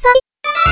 さい。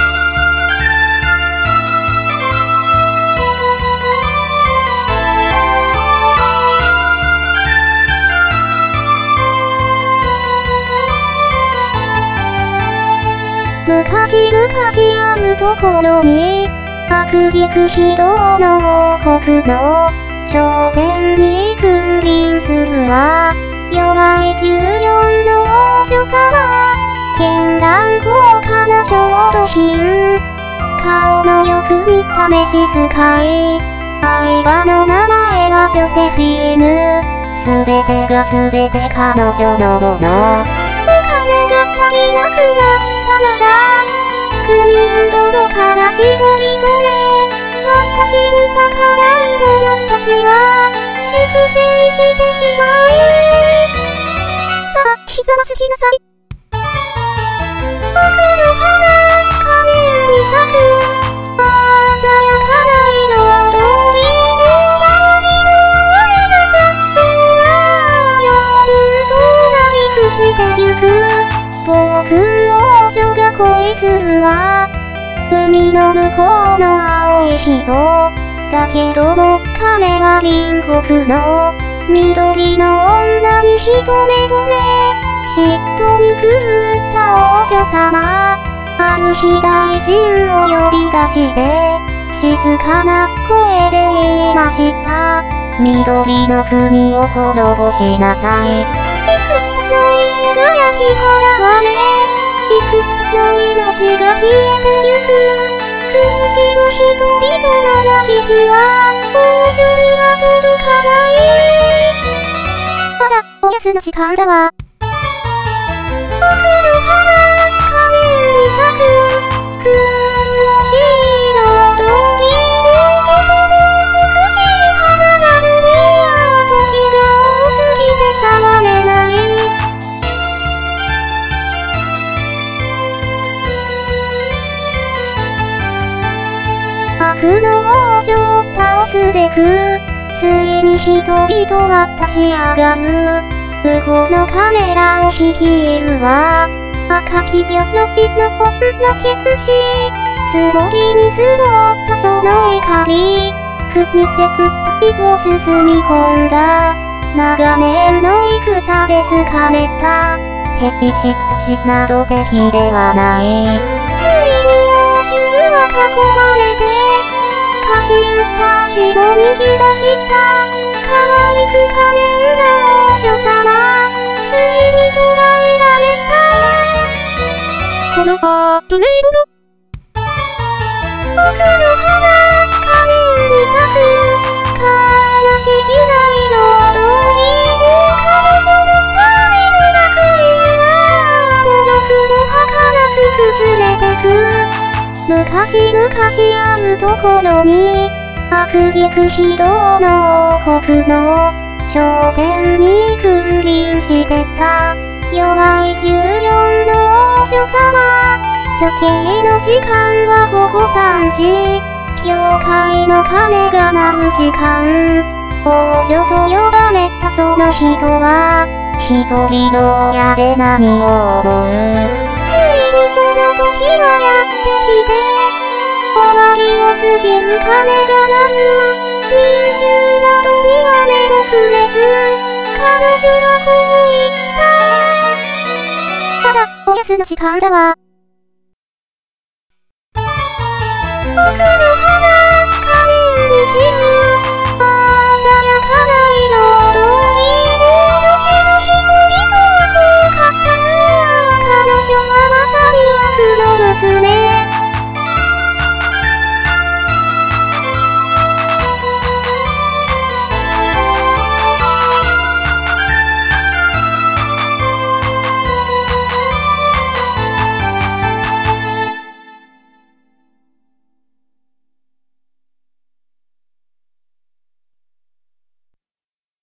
昔々あるところに、悪逆非道の王国の頂点に君臨するは、弱い14の王女様。絢爛豪華な調度品。顔のよく見た召使い。愛馬の名前はジョセフィーヌ。すべてがすべて彼女のもの。お金が足りなくなったなら、クイーン殿から絞り取れ。私に逆らう者たちは、粛清してしまえ。さあ、ひざまずきなさい。僕の花、花面に咲く。鮮やかな彩りの周りの我が雑草は、夜となり朽ちてゆく。僕王女が恋するわ。海の向こうの青い人。だけども彼は隣国の緑の女に一目惚れ。嫉妬に狂った王女様。ある日大臣を呼び出して、静かな声で言いました。緑の国を滅ぼしなさい。幾多の家が焼き払われ、幾多の命が消えてゆく。苦しむ人々の嘆きは、王女には届かない。あら、おやつの時間だわ。僕の花、花面に咲く。苦しい彩りのとても美しい花なのに、時が多すぎて触れない。悪の王女を倒すべく、ついに人々は立ち上がる。無法のカメラを率いるわ。赤き鎧の女剣士。つぼりに積もったその怒り。国絶対を包み込んだ。長年の戦で疲れた。兵士たちなど敵ではない。ついに王宮は囲まれて、家臣たちを逃げ出した。可愛く可憐な王女様。ついに捕らえられた。このブレイドの僕の花、花面に咲く。悲しげな彩りに彼女のための楽園は、孤独も儚く崩れてく。昔々あるところに、悪逆非道の王国の頂点に君臨してた。弱い14の王女様。処刑の時間は午後3時。教会の鐘が鳴る時間。王女と呼ばれたその人は、一人の親で何を思う。ついにその時はやってきて、終わりを告げる鐘が鳴る。民衆などには目もくれず、彼女がこう言った。あら、おやつの時間だわ。僕の